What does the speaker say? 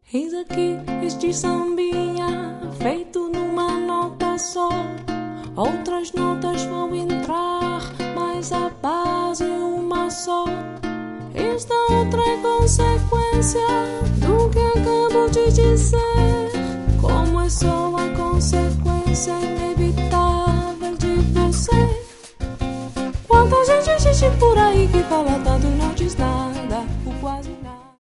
Eis aqui este sambinha, feito numa nota só. Outras notas vão entrar, mas a base uma só. Esta outra é consequência do que acabo de dizer.